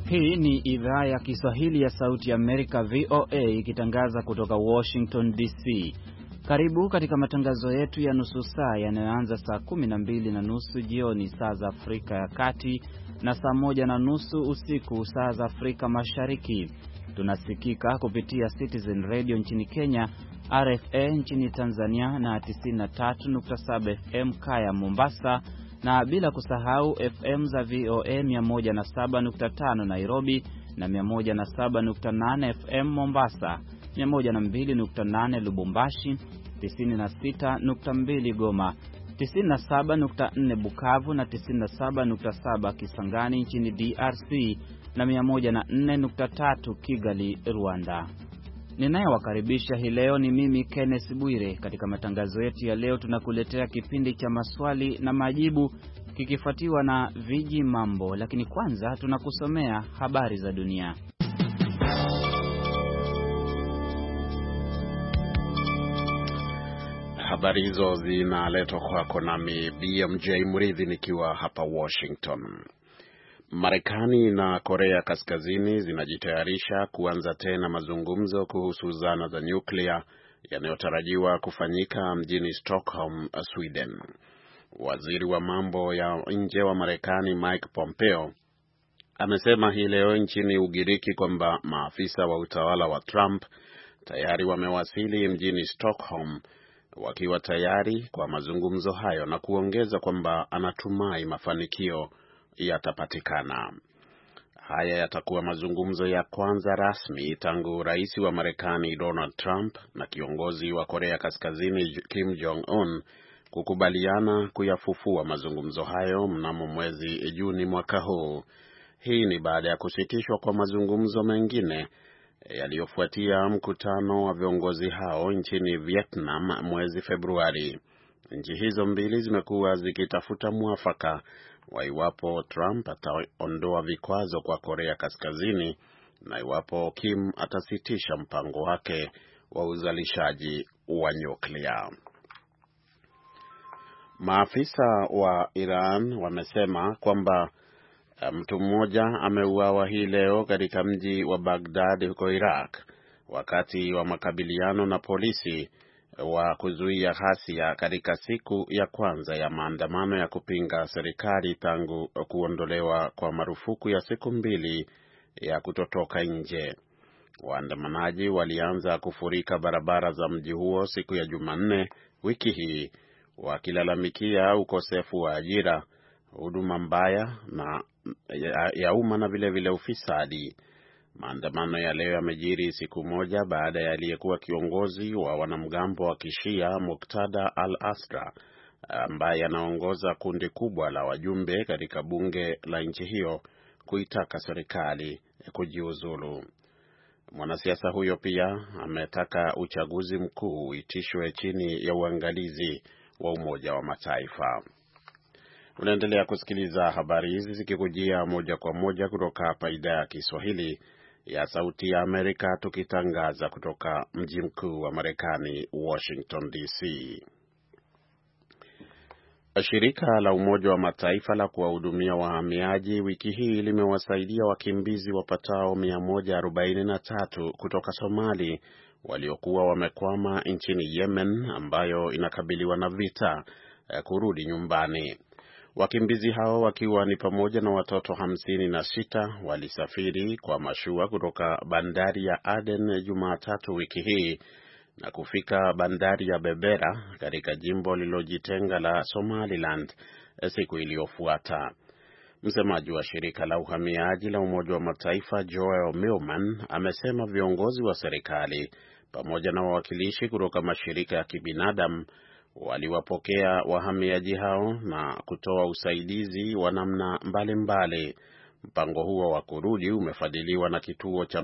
Hii ni idhaa ya Kiswahili ya Sauti ya Amerika, VOA, ikitangaza kutoka Washington DC. Karibu katika matangazo yetu ya nusu saa yanayoanza saa 12:30 jioni saa za Afrika ya Kati na saa 1:30 usiku saa za Afrika Mashariki. Tunasikika kupitia Citizen Radio nchini Kenya, RFA nchini Tanzania na 93.7 FM Kaya Mombasa, na bila kusahau FM za VOA 107.5 Nairobi na 107.8 FM Mombasa, 102.8 Lubumbashi, 96.2 Goma, 97.4 Bukavu na 97.7 Kisangani nchini DRC na 104.3 Kigali, Rwanda. Ninayewakaribisha hii leo ni mimi Kenneth Bwire. Katika matangazo yetu ya leo tunakuletea kipindi cha maswali na majibu kikifuatiwa na viji mambo, lakini kwanza tunakusomea habari za dunia. Habari hizo zinaletwa kwako nami BMJ Murithi nikiwa hapa Washington. Marekani na Korea Kaskazini zinajitayarisha kuanza tena mazungumzo kuhusu zana za nyuklia yanayotarajiwa kufanyika mjini Stockholm, Sweden. Waziri wa mambo ya nje wa Marekani Mike Pompeo amesema hii leo nchini Ugiriki kwamba maafisa wa utawala wa Trump tayari wamewasili mjini Stockholm wakiwa tayari kwa mazungumzo hayo, na kuongeza kwamba anatumai mafanikio yatapatikana. Haya yatakuwa mazungumzo ya kwanza rasmi tangu rais wa Marekani Donald Trump na kiongozi wa Korea Kaskazini Kim Jong-un kukubaliana kuyafufua mazungumzo hayo mnamo mwezi Juni mwaka huu. Hii ni baada ya kusitishwa kwa mazungumzo mengine yaliyofuatia mkutano wa viongozi hao nchini Vietnam mwezi Februari. Nchi hizo mbili zimekuwa zikitafuta mwafaka wa iwapo Trump ataondoa vikwazo kwa Korea Kaskazini na iwapo Kim atasitisha mpango wake wa uzalishaji wa nyuklia. Maafisa wa Iran wamesema kwamba mtu mmoja ameuawa hii leo katika mji wa Baghdad huko Iraq wakati wa makabiliano na polisi wa kuzuia ghasia katika siku ya kwanza ya maandamano ya kupinga serikali tangu kuondolewa kwa marufuku ya siku 2 ya kutotoka nje. Waandamanaji walianza kufurika barabara za mji huo siku ya Jumanne wiki hii wakilalamikia ukosefu wa ajira, huduma mbaya na ya umma na vile ufisadi. Maandamano ya leo yamejiri siku moja baada ya aliyekuwa kiongozi wa wanamgambo wa Kishia Muqtada al-Asra, ambaye anaongoza kundi kubwa la wajumbe katika bunge la nchi hiyo, kuitaka serikali kujiuzulu. Mwanasiasa huyo pia ametaka uchaguzi mkuu uitishwe chini ya uangalizi wa Umoja wa Mataifa. Unaendelea kusikiliza habari hizi zikikujia moja kwa moja kutoka hapa idhaa ya Kiswahili ya Sauti ya Amerika, tukitangaza kutoka mji mkuu wa Marekani, Washington DC. Shirika la Umoja wa Mataifa la kuwahudumia wahamiaji wiki hii limewasaidia wakimbizi wapatao 143 kutoka Somali waliokuwa wamekwama nchini Yemen, ambayo inakabiliwa na vita, kurudi nyumbani. Wakimbizi hao wakiwa ni pamoja na watoto 56 walisafiri kwa mashua kutoka bandari ya Aden Jumatatu wiki hii na kufika bandari ya Berbera katika jimbo lililojitenga la Somaliland siku iliyofuata. Msemaji wa shirika la uhamiaji la Umoja wa Mataifa Joel Millman amesema viongozi wa serikali pamoja na wawakilishi kutoka mashirika ya kibinadamu waliwapokea wahamiaji hao na kutoa usaidizi wa namna mbalimbali. Mpango huo wa kurudi umefadhiliwa na kituo cha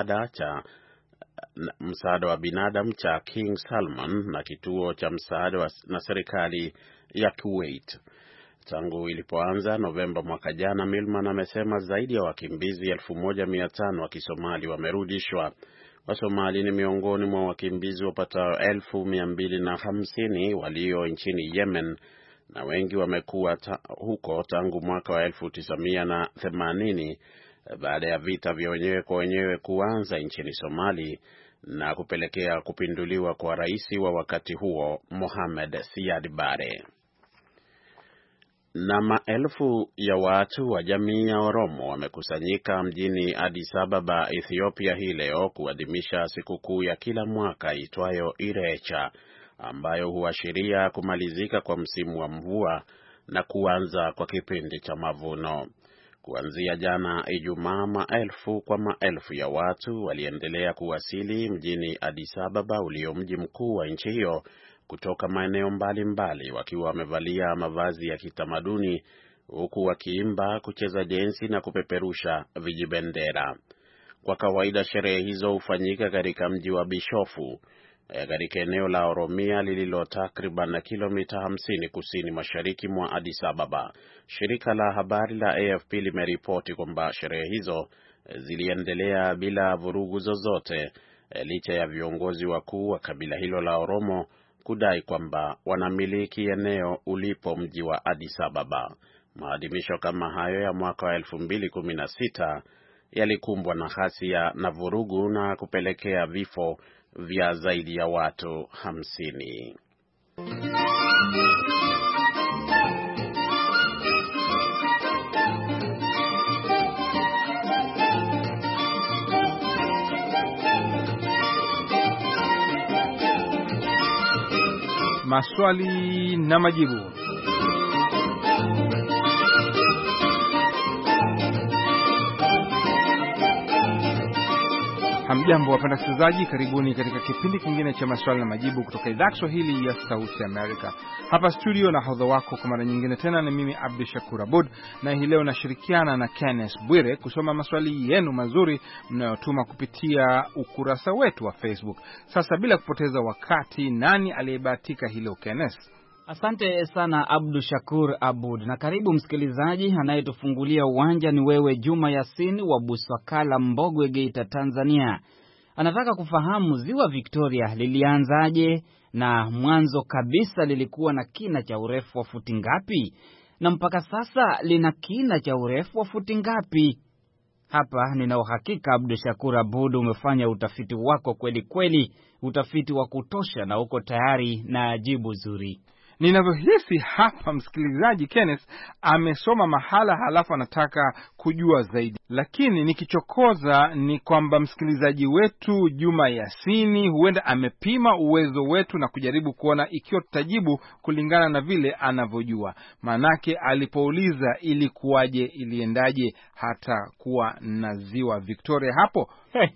msaada wa binadamu cha King Salman na kituo cha msaada na serikali ya Kuwait. Tangu ilipoanza Novemba mwaka jana, Millman amesema zaidi ya wakimbizi 1500 wa Kisomali wamerudishwa. Wasomali ni miongoni mwa wakimbizi wapatao 1250 walio nchini Yemen, na wengi wamekuwa huko tangu mwaka wa 1980 baada ya vita vya wenyewe kwa wenyewe kuanza nchini Somali na kupelekea kupinduliwa kwa rais wa wakati huo Mohamed Siad Barre. Na maelfu ya watu wa jamii ya Oromo wamekusanyika mjini Addis Ababa, Ethiopia hii leo kuadhimisha sikukuu ya kila mwaka itwayo Irecha, ambayo huashiria kumalizika kwa msimu wa mvua na kuanza kwa kipindi cha mavuno. Kuanzia jana Ijumaa, maelfu kwa maelfu ya watu waliendelea kuwasili mjini Addis Ababa, ulio mji mkuu wa nchi hiyo, kutoka maeneo mbalimbali wakiwa wamevalia mavazi ya kitamaduni, huku wakiimba, kucheza densi na kupeperusha vijibendera. Kwa kawaida sherehe hizo hufanyika katika mji wa Bishofu, katika eneo la Oromia lililo takriban kilomita 50 kusini mashariki mwa Addis Ababa. Shirika la habari la AFP limeripoti kwamba sherehe hizo ziliendelea bila vurugu zozote, licha ya viongozi wakuu wa kabila hilo la Oromo kudai kwamba wanamiliki eneo ulipo mji wa Addis Ababa. Maadhimisho kama hayo ya mwaka wa 2016 yalikumbwa na ghasia na vurugu na kupelekea vifo vya zaidi ya watu 50. Maswali na majibu. Hamjambo wapenda wasikilizaji, karibuni katika kipindi kingine cha maswali na majibu kutoka idhaa ya Kiswahili ya Sauti Amerika. Hapa studio na hodha wako kwa mara nyingine tena ni mimi Abdul Shakur Abud, na hii leo nashirikiana na Kenneth Bwire kusoma maswali yenu mazuri mnayotuma kupitia ukurasa wetu wa Facebook. Sasa bila kupoteza wakati, nani aliyebahatika hii leo Kenneth? Asante sana Abdul Shakur Abud, na karibu msikilizaji. Anayetufungulia uwanja ni wewe Juma Yasin wa Buswakala, Mbogwe, Geita, Tanzania. Anataka kufahamu ziwa Victoria lilianzaje na mwanzo kabisa lilikuwa na kina cha urefu wa futi ngapi, na mpaka sasa lina kina cha urefu wa futi ngapi? Hapa nina uhakika Abdul Shakur Abud umefanya utafiti wako kweli kweli, utafiti wa kutosha, na uko tayari na jibu zuri. Ninavyohisi hapa msikilizaji Kenneth amesoma mahala halafu anataka kujua zaidi. Lakini nikichokoza ni kwamba msikilizaji wetu Juma Yasini huenda amepima uwezo wetu na kujaribu kuona ikiwa tutajibu kulingana na vile anavyojua. Manake alipouliza ilikuwaje, iliendaje hata kuwa na ziwa Victoria hapo.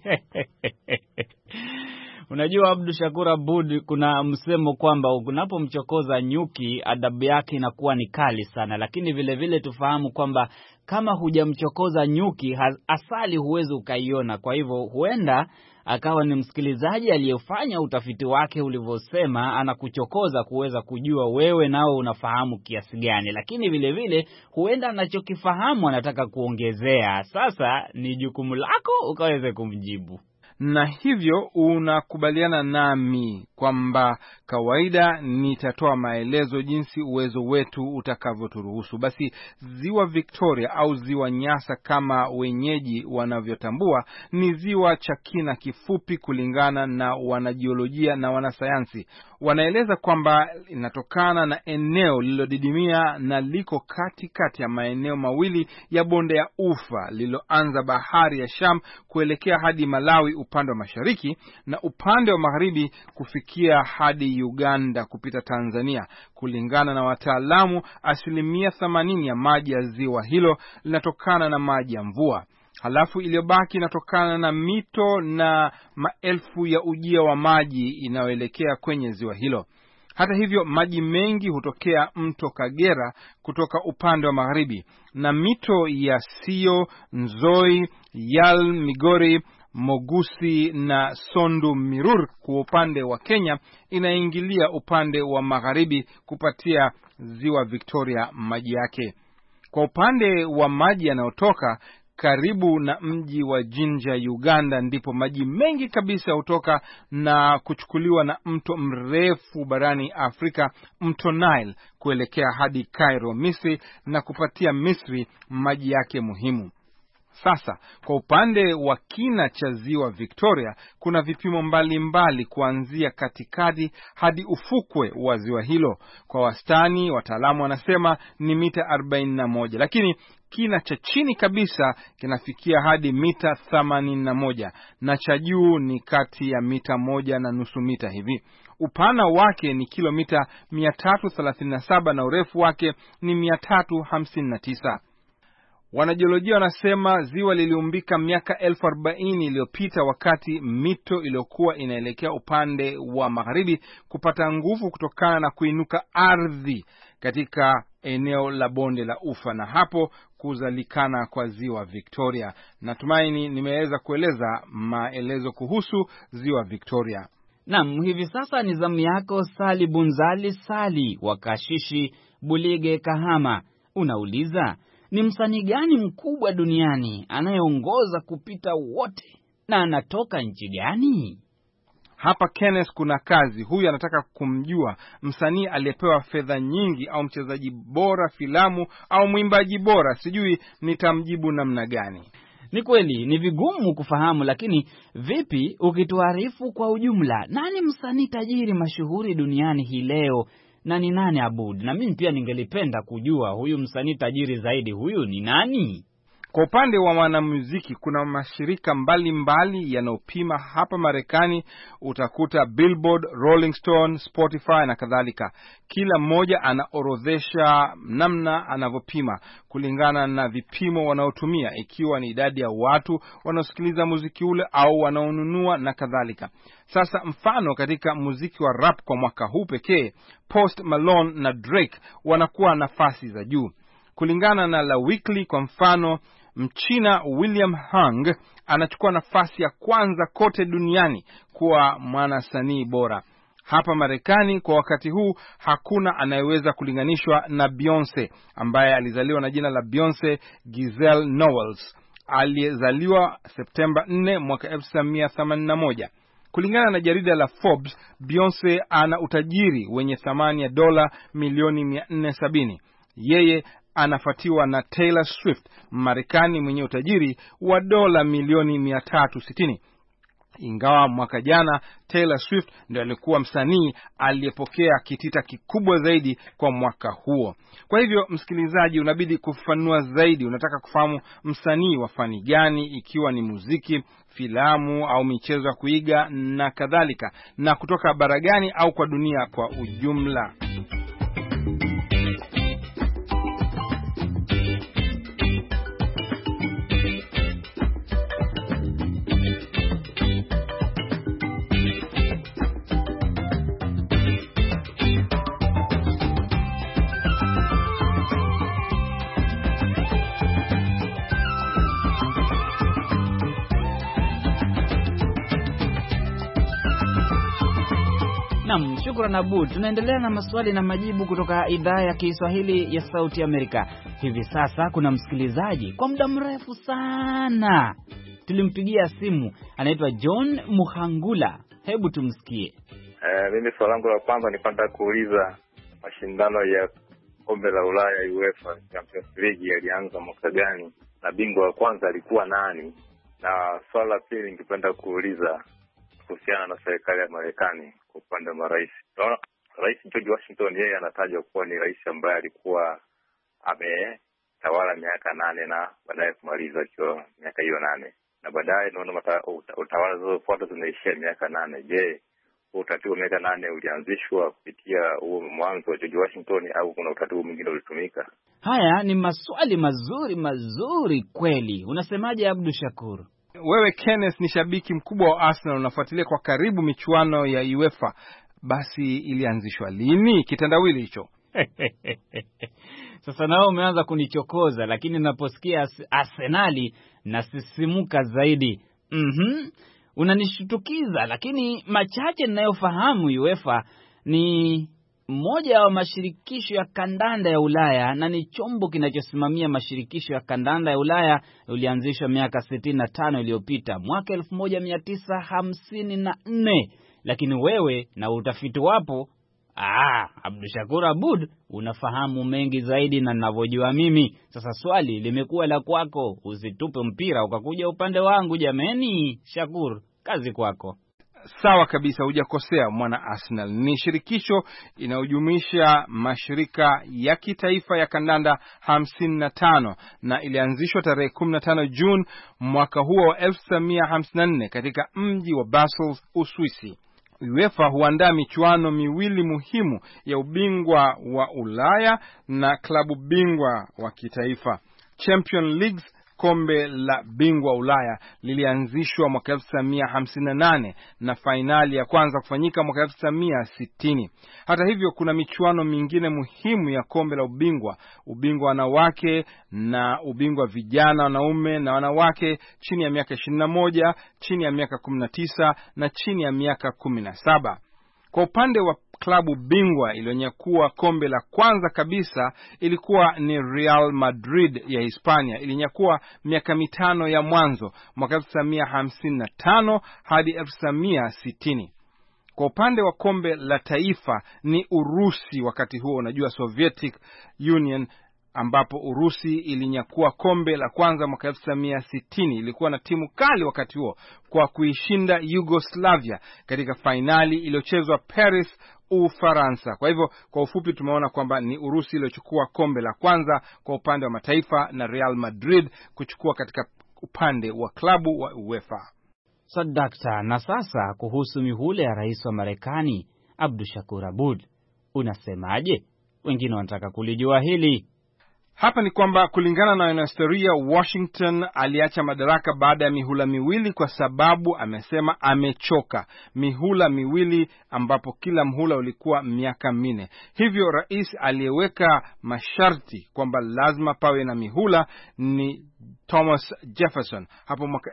Unajua Abdul Shakur Abud, kuna msemo kwamba unapomchokoza nyuki adabu yake inakuwa ni kali sana, lakini vile vile tufahamu kwamba kama hujamchokoza nyuki asali huwezi ukaiona. Kwa hivyo huenda akawa ni msikilizaji aliyefanya utafiti wake ulivyosema, anakuchokoza kuweza kujua wewe nao unafahamu kiasi gani, lakini vile vile huenda anachokifahamu anataka kuongezea. Sasa ni jukumu lako ukaweze kumjibu. Na hivyo unakubaliana nami kwamba kawaida nitatoa maelezo jinsi uwezo wetu utakavyoturuhusu. Basi ziwa Victoria au ziwa Nyasa kama wenyeji wanavyotambua ni ziwa cha kina kifupi kulingana na wanajiolojia na wanasayansi. Wanaeleza kwamba inatokana na eneo lililodidimia na liko katikati ya maeneo mawili ya bonde ya Ufa lililoanza bahari ya Sham kuelekea hadi Malawi upande wa mashariki na upande wa magharibi kufikia hadi Uganda kupita Tanzania. Kulingana na wataalamu, 80% ya maji ya ziwa hilo linatokana na maji ya mvua. Halafu iliyobaki inatokana na mito na maelfu ya ujia wa maji inayoelekea kwenye ziwa hilo. Hata hivyo, maji mengi hutokea mto Kagera kutoka upande wa magharibi, na mito ya Sio, Nzoi, Yal, Migori, Mogusi na Sondu Mirur kwa upande wa Kenya inaingilia upande wa magharibi kupatia ziwa Victoria maji yake. Kwa upande wa maji yanayotoka karibu na mji wa Jinja, Uganda, ndipo maji mengi kabisa hutoka na kuchukuliwa na mto mrefu barani Afrika, mto Nile, kuelekea hadi Cairo, Misri, na kupatia Misri maji yake muhimu. Sasa kwa upande wa kina cha ziwa Victoria kuna vipimo mbalimbali kuanzia katikati hadi ufukwe wa ziwa hilo. Kwa wastani wataalamu wanasema ni mita 41, lakini kina cha chini kabisa kinafikia hadi mita 81 na cha juu ni kati ya mita 1.5 mita hivi. Upana wake ni kilomita 337 na urefu wake ni 359. Wanajiolojia wanasema ziwa liliumbika miaka 40,000 iliyopita wakati mito iliyokuwa inaelekea upande wa magharibi kupata nguvu kutokana na kuinuka ardhi katika eneo la bonde la Ufa, na hapo kuzalikana kwa ziwa Victoria. Natumaini nimeweza kueleza maelezo kuhusu ziwa Victoria. Naam, hivi sasa ni zamu yako Sali Bunzali Sali wa Kashishi, Bulige, Kahama. Unauliza, ni msanii gani mkubwa duniani anayeongoza kupita wote na anatoka nchi gani? Hapa Kenneth kuna kazi. Huyu anataka kumjua msanii aliyepewa fedha nyingi au mchezaji bora filamu au mwimbaji bora. Sijui nitamjibu namna gani. Ni kweli ni vigumu kufahamu, lakini vipi ukituarifu kwa ujumla nani msanii tajiri mashuhuri duniani hii leo na ni nani Abud? Na mimi pia ningelipenda kujua huyu msanii tajiri zaidi, huyu ni nani? Kwa upande wa wanamuziki kuna mashirika mbalimbali yanayopima. Hapa Marekani utakuta Billboard, Rolling Stone, Spotify na kadhalika. Kila mmoja anaorodhesha namna anavyopima kulingana na vipimo wanaotumia, ikiwa ni idadi ya watu wanaosikiliza muziki ule au wanaonunua na kadhalika. Sasa mfano katika muziki wa rap kwa mwaka huu pekee, Post Malone na Drake wanakuwa nafasi za juu. Kulingana na La Weekly kwa mfano, Mchina William Hung anachukua nafasi ya kwanza kote duniani kuwa mwanasanii bora. Hapa Marekani kwa wakati huu hakuna anayeweza kulinganishwa na Beyonce, ambaye alizaliwa na jina la Beyonce Giselle Knowles. Alizaliwa Septemba 4 mwaka 1981. Kulingana na jarida la Forbes, Beyonce ana utajiri wenye thamani ya dola milioni 470. Yeye anafuatiwa na Taylor Swift, Marekani mwenye utajiri wa dola milioni 360. Ingawa mwaka jana Taylor Swift ndio alikuwa msanii aliyepokea kitita kikubwa zaidi kwa mwaka huo. Kwa hivyo, msikilizaji, unabidi kufafanua zaidi. Unataka kufahamu msanii wa fani gani, ikiwa ni muziki, filamu au michezo ya kuiga na kadhalika, na kutoka bara gani au kwa dunia kwa ujumla. Naam, shukrani Abud. Tunaendelea na maswali na majibu kutoka idhaa ya Kiswahili ya Sauti Amerika. Hivi sasa kuna msikilizaji kwa muda mrefu sana tulimpigia simu, anaitwa John Muhangula. Hebu tumsikie. Mimi swali langu la kwanza ni kwenda kuuliza mashindano ya kombe la Ulaya UEFA Champions League yalianza mwaka gani na bingwa wa kwanza alikuwa nani? Na swali la pili ningependa kuuliza kuhusiana na serikali ya Marekani kwa upande wa rais. Rais George Washington yeye anatajwa kuwa ni rais ambaye alikuwa ametawala miaka 8 na baadaye kumaliza kwa miaka hiyo 8. Na baadaye naona utawala zote zinaishia miaka 8. Je, utaratibu wa miaka 8 ulianzishwa kupitia huo mwanzo wa George Washington au kuna utaratibu mwingine ulitumika? Haya ni maswali mazuri kweli. Unasemaje Abdul Shakur? Wewe Kenneth ni shabiki mkubwa wa Arsenal, unafuatilia kwa karibu michuano ya UEFA. Basi ilianzishwa lini kitendawili hicho? Sasa nao umeanza kunichokoza, lakini naposikia Arsenali nasisimuka zaidi. Unanishutukiza, lakini machache ninayofahamu UEFA ni moja wa mashirikisho ya kandanda ya Ulaya na ni chombo kinachosimamia mashirikisho ya kandanda ya Ulaya. Ulianzishwa miaka 65 iliyopita, mwaka 1954. Lakini wewe na utafiti wapo Abdushakur Abud, unafahamu mengi zaidi na ninavyojua mimi. Sasa swali limekuwa la kwako, usitupe mpira ukakuja upande wangu jameni. Shakur, kazi kwako. Sawa kabisa, hujakosea mwana Arsenal. Ni shirikisho inayojumuisha mashirika ya kitaifa ya kandanda 55 na ilianzishwa tarehe 15 Juni mwaka huo wa 1954 katika mji wa Basel, Uswisi. UEFA huandaa michuano miwili muhimu ya ubingwa wa Ulaya na klabu bingwa wa kitaifa. Champions League, kombe la bingwa Ulaya, lilianzishwa mwaka 1958 na fainali ya kwanza kufanyika mwaka 1960. Hata hivyo, kuna michuano mingine muhimu ya kombe la ubingwa wanawake na ubingwa vijana, wanaume na wanawake chini ya miaka 21, chini ya miaka 19 na chini ya miaka 17. Kwa upande wa klabu bingwa iliyonyakua kombe la kwanza kabisa ilikuwa ni Real Madrid ya Hispania. Ilinyakua miaka 5 ya mwanzo, mwaka 1955 hadi 1960. Kwa upande wa kombe la taifa ni Urusi, wakati huo unajua Soviet Union, ambapo Urusi ilinyakua kombe la kwanza mwaka 1960. Ilikuwa na timu kali wakati huo kwa kuishinda Yugoslavia katika fainali iliyochezwa Paris, Ufaransa. Kwa hivyo kwa ufupi tumeona kwamba ni Urusi iliyochukua kombe la kwanza kwa upande wa mataifa na Real Madrid kuchukua katika upande wa klabu wa UEFA. Dakta, na sasa kuhusu mihula ya rais wa Marekani Abdushakur Abud, unasemaje? Wengine wanataka kulijua hili. Hapa ni kwamba kulingana na wanahistoria, Washington aliacha madaraka baada ya mihula miwili kwa sababu amesema amechoka. Mihula miwili ambapo kila mhula ulikuwa miaka 4. Hivyo rais aliyeweka masharti kwamba lazima pawe na mihula ni Thomas Jefferson hapo mwaka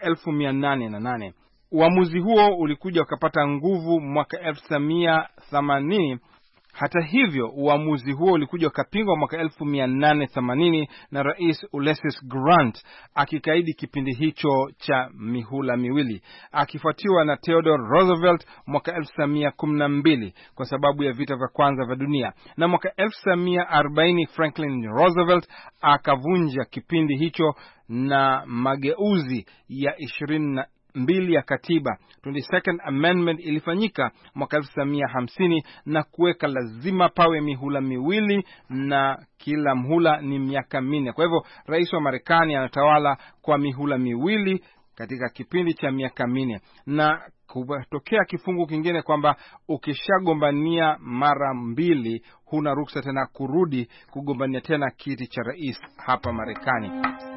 1808. Uamuzi huo ulikuja ukapata nguvu mwaka 1980. Hata hivyo, uamuzi huo ulikuja ukapingwa mwaka 1880 na Rais Ulysses Grant akikaidi kipindi hicho cha mihula miwili, akifuatiwa na Theodore Roosevelt mwaka 1912 kwa sababu ya vita vya kwanza vya dunia, na mwaka 1940 Franklin Roosevelt akavunja kipindi hicho na mageuzi ya 22 ya katiba, 22nd Amendment, ilifanyika mwaka 1950 na kuweka lazima pawe mihula miwili na kila mhula ni miaka 4. Kwa hivyo rais wa Marekani anatawala kwa mihula miwili katika kipindi cha miaka 4, na kutokea kifungu kingine kwamba ukishagombania mara 2 huna ruksa tena kurudi kugombania tena kiti cha rais hapa Marekani.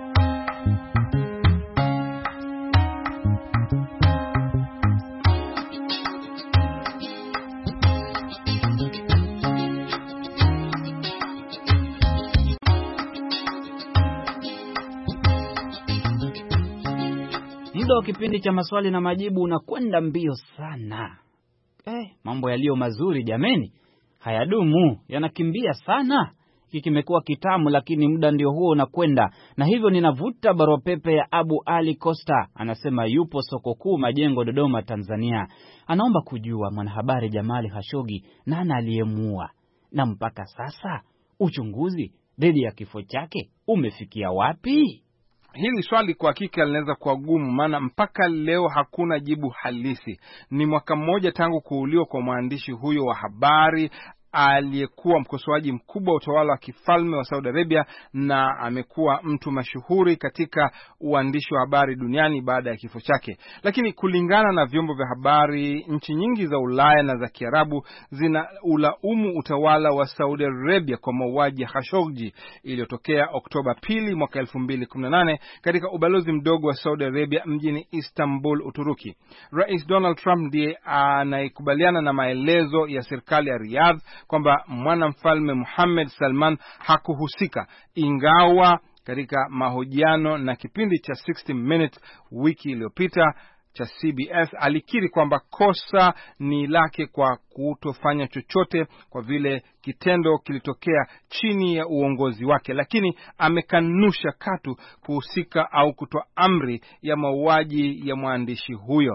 Muda wa kipindi cha maswali na majibu unakwenda mbio sana. Mambo yaliyo mazuri jameni hayadumu, yanakimbia sana. Hiki kimekuwa kitamu, lakini muda ndio huo unakwenda. Na hivyo ninavuta barua pepe ya Abu Ali Costa. Anasema yupo soko kuu Majengo, Dodoma, Tanzania. Anaomba kujua mwanahabari Jamali Khashoggi nani aliyemuua, na mpaka sasa uchunguzi dhidi ya kifo chake umefikia wapi? Hili swali kwa hakika linaweza kuwa gumu, maana mpaka leo hakuna jibu halisi. Ni mwaka mmoja tangu kuuliwa kwa mwandishi huyo wa habari aliyekuwa mkosoaji mkubwa wa utawala wa kifalme wa Saudi Arabia, na amekuwa mtu mashuhuri katika uandishi wa habari duniani baada ya kifo chake. Lakini kulingana na vyombo vya habari, nchi nyingi za Ulaya na za Kiarabu zina ulaumu utawala wa Saudi Arabia kwa mauaji ya Khashoggi iliyotokea Oktoba 2 mwaka 2018 katika ubalozi mdogo wa Saudi Arabia mjini Istanbul, Uturuki. Rais Donald Trump ndiye anayekubaliana na maelezo ya serikali ya Riyadh kwamba mwanamfalme Mohammed Salman hakuhusika, ingawa katika mahojiano na kipindi cha 60 Minutes wiki iliyopita cha CBS alikiri kwamba kosa ni lake kwa kutofanya chochote kwa vile kitendo kilitokea chini ya uongozi wake, lakini amekanusha katu kuhusika au kutoa amri ya mauaji ya mwandishi huyo.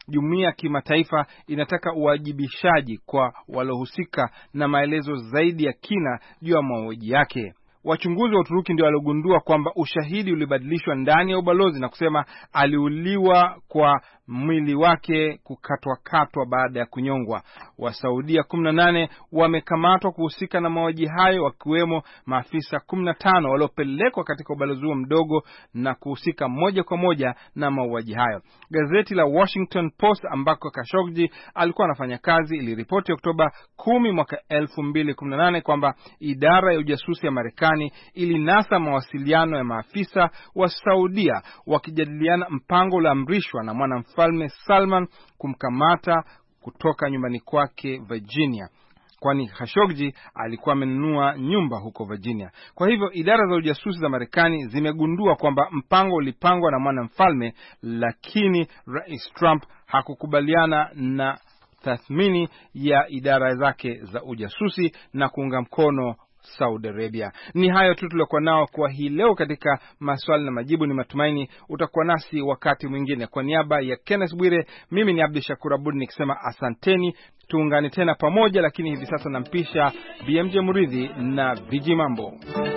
Jumuiya ya kimataifa inataka uwajibishaji kwa walohusika na maelezo zaidi ya kina juu ya mauaji yake. Wachunguzi wa Uturuki ndio waliogundua kwamba ushahidi ulibadilishwa ndani ya ubalozi na kusema aliuliwa kwa mwili wake kukatwa baada ya kunyongwa. Wasaudia 18 wamekamatwa kuhusika na mauaji hayo, wakiwemo maafisa 15 waliopelekwa katika ubalozi huo mdogo na kuhusika moja kwa moja na mauaji hayo. Gazeti la Washington Post ambako Khashoggi alikuwa anafanya kazi iliripoti Oktoba 10 mwaka 2018 kwamba idara ya ujasusi ya Marekani ilinasa mawasiliano ya maafisa wa Saudia wakijadiliana mpango ulioamrishwa na mwanamfalme Salman kumkamata kutoka nyumbani kwake Virginia, kwani Khashoggi alikuwa amenunua nyumba huko Virginia. Kwa hivyo idara za ujasusi za Marekani zimegundua kwamba mpango ulipangwa na mwanamfalme, lakini Rais Trump hakukubaliana na tathmini ya idara zake za ujasusi na kuunga mkono Saudi Arabia. Ni hayo tu tuliokuwa nao kwa hii leo katika maswali na majibu. Ni matumaini utakuwa nasi wakati mwingine. Kwa niaba ya Kenneth Bwire, mimi ni Abdi Shakur Abud nikisema asanteni, tuungane tena pamoja, lakini hivi sasa nampisha BMJ Muridhi na Viji Mambo.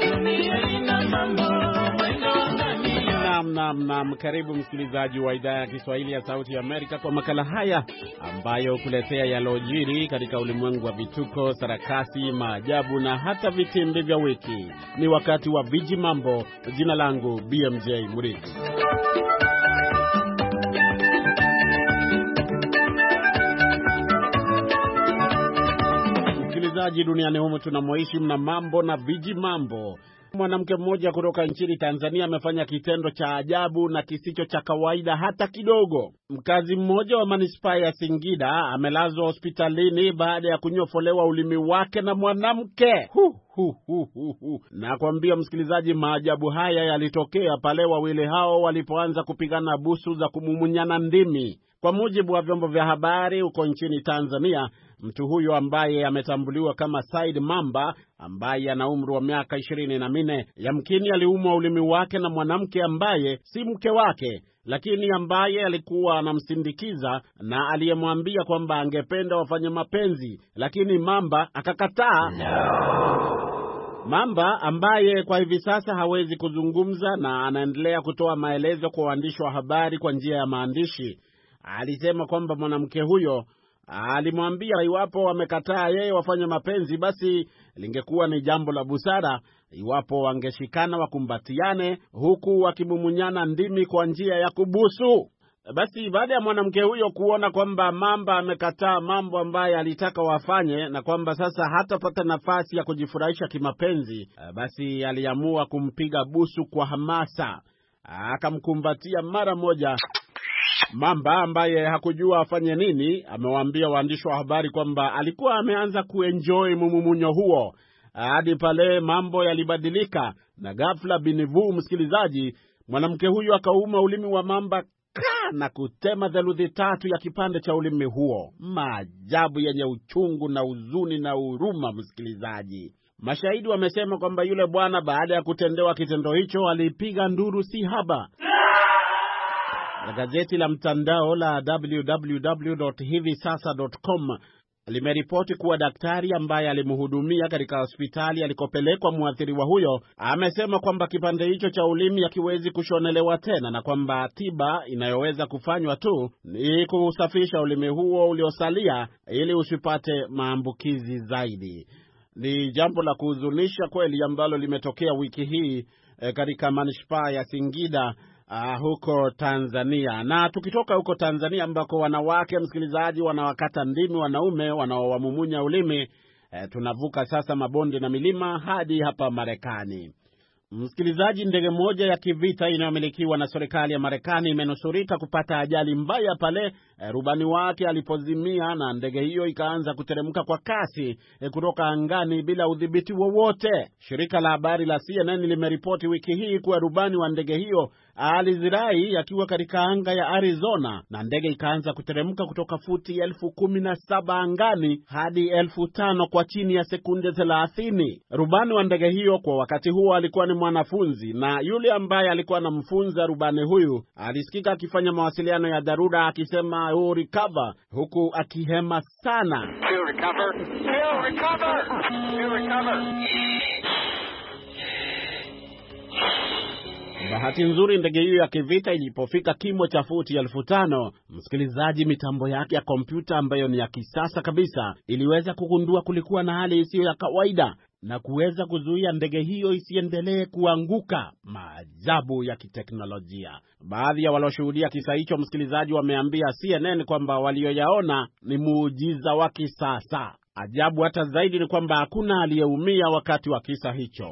Naam, karibu msikilizaji wa idhaa ya Kiswahili ya Sauti ya Amerika kwa makala haya ambayo kuletea yalojiri katika ulimwengu wa vituko, sarakasi, maajabu na hata vitimbi vya wiki. Ni wakati wa Viji Mambo. Jina langu BMJ Muridhi. Msikilizaji, duniani humu tunamoishi mna mambo na Viji Mambo. Mwanamke mmoja kutoka nchini Tanzania amefanya kitendo cha ajabu na kisicho cha kawaida hata kidogo. Mkazi mmoja wa manispaa ya Singida amelazwa hospitalini baada ya kunyofolewa ulimi wake na mwanamke. Na kuambia msikilizaji, maajabu haya yalitokea pale wawili hao walipoanza kupigana busu za kumumunyana ndimi. Kwa mujibu wa vyombo vya habari huko nchini Tanzania, mtu huyo ambaye ametambuliwa kama Said Mamba, ambaye ana umri wa miaka 24, yamkini aliumwa ulimi wake na mwanamke ambaye si mke wake, lakini ambaye alikuwa anamsindikiza na aliyemwambia kwamba angependa wafanye mapenzi, lakini Mamba akakataa. Mamba ambaye kwa hivi sasa hawezi kuzungumza na anaendelea kutoa maelezo kwa waandishi wa habari kwa njia ya maandishi, alisema kwamba mwanamke huyo alimwambia iwapo wamekataa yeye wafanye mapenzi, basi lingekuwa ni jambo la busara iwapo wangeshikana wakumbatiane huku wakimumunyana ndimi kwa njia ya kubusu. Basi baada ya mwanamke huyo kuona kwamba Mamba amekataa mambo ambayo alitaka wafanye na kwamba sasa hatapata nafasi ya kujifurahisha kimapenzi, basi aliamua kumpiga busu kwa hamasa. Akamkumbatia mara moja. Mamba ambaye hakujua afanye nini amewaambia waandishi wa habari kwamba alikuwa ameanza kuenjoy mumumunyo huo hadi pale mambo yalibadilika, na ghafla binivu, msikilizaji, mwanamke huyu akauma ulimi wa Mamba na kutema theluthi 3 ya kipande cha ulimi huo. Maajabu yenye uchungu na huzuni na huruma, msikilizaji. Mashahidi wamesema kwamba yule bwana baada ya kutendewa kitendo hicho alipiga nduru si haba. Gazeti la mtandao la www.hivisasa.com limeripoti kuwa daktari ambaye alimhudumia katika hospitali alikopelekwa muathiriwa huyo amesema kwamba kipande hicho cha ulimi hakiwezi kushonelewa tena na kwamba tiba inayoweza kufanywa tu ni kusafisha ulimi huo uliosalia ili usipate maambukizi zaidi. Ni jambo la kuhuzunisha kweli ambalo limetokea wiki hii katika manispaa ya Singida huko Tanzania. Na tukitoka huko Tanzania ambako wanawake, msikilizaji, wanawakata ndimi wanaume wanaowamumunya ulimi, tunavuka sasa mabonde na milima hadi hapa Marekani. Msikilizaji, ndege moja ya kivita inayomilikiwa na serikali ya Marekani imenusurika kupata ajali mbaya pale rubani wake alipozimia na ndege hiyo ikaanza kuteremka kwa kasi kutoka angani bila udhibiti wowote. Shirika la habari la CNN limeripoti wiki hii kuwa rubani wa ndege hiyo alizirai akiwa katika anga ya Arizona, na ndege ikaanza kuteremka kutoka futi 17,000 angani hadi 5,000 kwa chini ya sekunde 30. Rubani wa ndege hiyo kwa wakati huo alikuwa ni mwanafunzi, na yule ambaye alikuwa anamfunza rubani huyu alisikika akifanya mawasiliano ya dharura akisema recover, huku akihema sana. Bahati nzuri ndege hiyo ya kivita ilipofika kimo cha futi 5,000, msikilizaji, mitambo yake ya kompyuta ambayo ni ya kisasa kabisa iliweza kugundua kulikuwa na hali isiyo ya kawaida na kuweza kuzuia ndege hiyo isiendelee kuanguka. Maajabu ya kiteknolojia. Baadhi ya walioshuhudia kisa hicho, msikilizaji, wameambia CNN kwamba walioyaona ni muujiza wa kisasa. Ajabu hata zaidi ni kwamba hakuna aliyeumia wakati wa kisa hicho.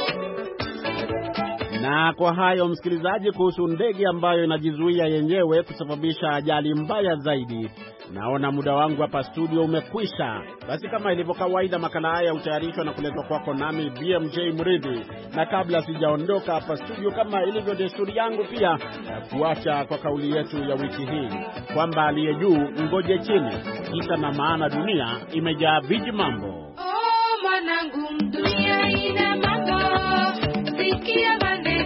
Na kwa hayo, msikilizaji, kuhusu ndege ambayo inajizuia yenyewe kusababisha ajali mbaya zaidi, naona muda wangu hapa studio umekwisha. Basi kama ilivyo kawaida, makala haya hutayarishwa na kuletwa kwako nami BMJ Mridhi. Na kabla sijaondoka hapa studio, kama ilivyo desturi yangu, pia kuacha kwa kauli yetu ya wiki hii kwamba aliye juu ngoje chini. Kisa na maana, dunia imejaa viji mambo. Oh mwanangu, dunia ina mambo. Sikia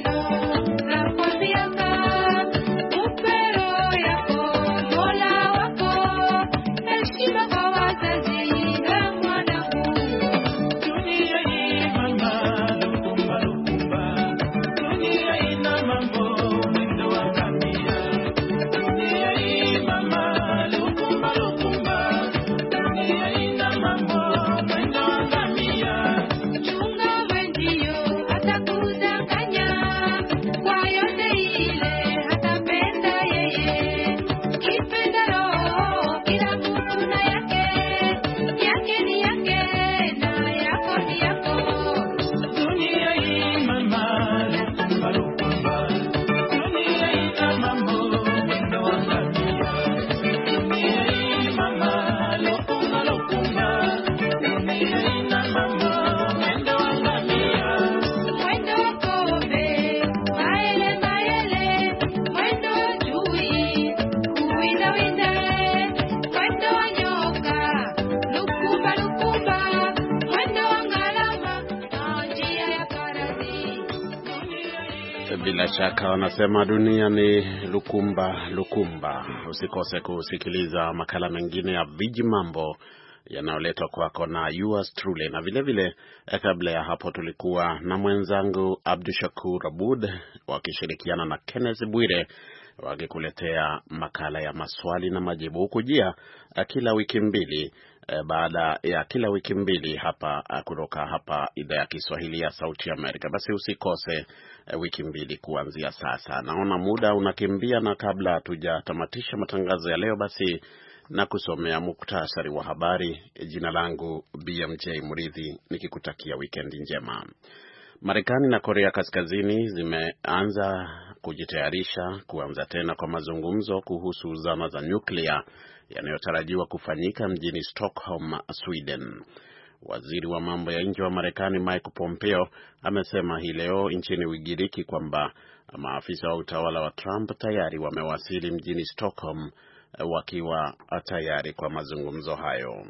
Bila shaka wanasema dunia ni lukumba lukumba. Usikose kusikiliza makala mengine ya viji mambo yanayoletwa kwako na yours truly. Na vile vile kabla ya hapo tulikuwa na mwenzangu Abdushakur Abud wakishirikiana na Kenneth Bwire wakikuletea makala ya maswali na majibu hukujia kila wiki mbili. Baada ya kila wiki mbili hapa kutoka hapa idhaa ya Kiswahili ya Sauti ya Amerika. Basi usikose wiki mbili kuanzia sasa. Naona muda unakimbia, na kabla hatujatamatisha matangazo ya leo, basi na kusomea muktasari wa habari. Jina langu BMJ Mridhi, nikikutakia weekend njema. Marekani na Korea Kaskazini zimeanza kujitayarisha kuanza tena kwa mazungumzo kuhusu zana za nyuklia yanayotarajiwa kufanyika mjini Stockholm, Sweden. Waziri wa mambo ya nje wa Marekani Mike Pompeo amesema hii leo nchini Ugiriki kwamba maafisa wa utawala wa Trump tayari wamewasili mjini Stockholm wakiwa tayari kwa mazungumzo hayo.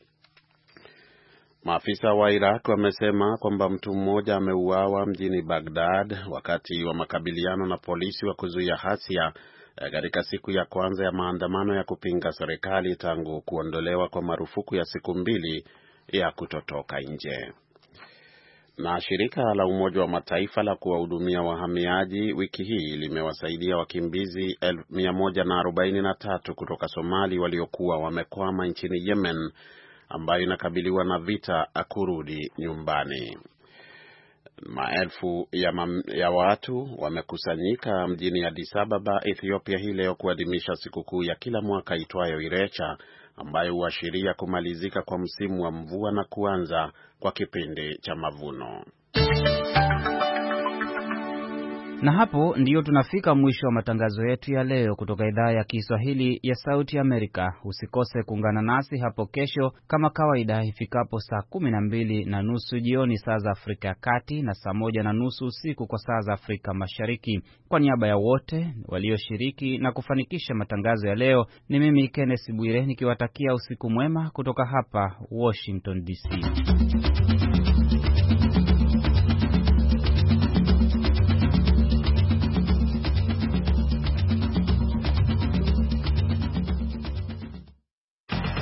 Maafisa wa Iraq wamesema kwamba mtu mmoja ameuawa mjini Baghdad wakati wa makabiliano na polisi wa kuzuia ghasia katika siku ya kwanza ya maandamano ya kupinga serikali tangu kuondolewa kwa marufuku ya siku 2 ya kutotoka nje. Na shirika la Umoja wa Mataifa la kuwahudumia wahamiaji wiki hii limewasaidia wakimbizi 143 kutoka Somali waliokuwa wamekwama nchini Yemen, ambayo inakabiliwa na vita kurudi nyumbani. Maelfu ya watu wamekusanyika mjini Addis Ababa, Ethiopia hii leo kuadhimisha sikukuu ya kila mwaka itwayo Irecha, ambayo huashiria kumalizika kwa msimu wa mvua na kuanza kwa kipindi cha mavuno. Na hapo ndiyo tunafika mwisho wa matangazo yetu ya leo kutoka idhaa ya Kiswahili ya Sauti Amerika. Usikose kuungana nasi hapo kesho kama kawaida ifikapo saa 12:30 jioni saa za Afrika ya Kati na saa 1:30 usiku kwa saa za Afrika Mashariki. Kwa niaba ya wote walioshiriki na kufanikisha matangazo ya leo, ni mimi Kenneth Bwire nikiwatakia usiku mwema kutoka hapa Washington DC.